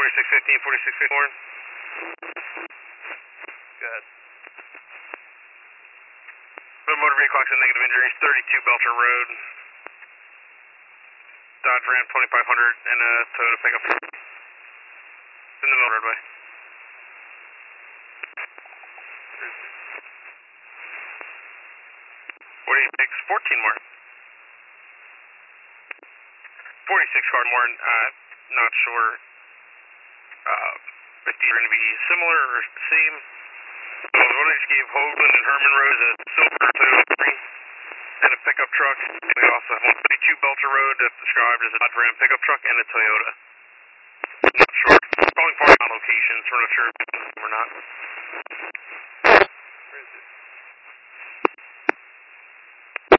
4615, 4651. Good. Motor vehicle accident, negative injuries, 32 Belcher Road. Dodge Ram 2500 and a Toyota pickup. In the middle of the roadway. 14 more. 46 Cardmore, not sure if these are going to be similar or the same. So what I just gave Hoagland and Herman Rose a silver Toyota and a pickup truck. We also have 132 Belcher Road that's described as a Dodge Ram pickup truck and a Toyota. Not sure. Calling parking locations, we're not sure if it's or not. Where is it?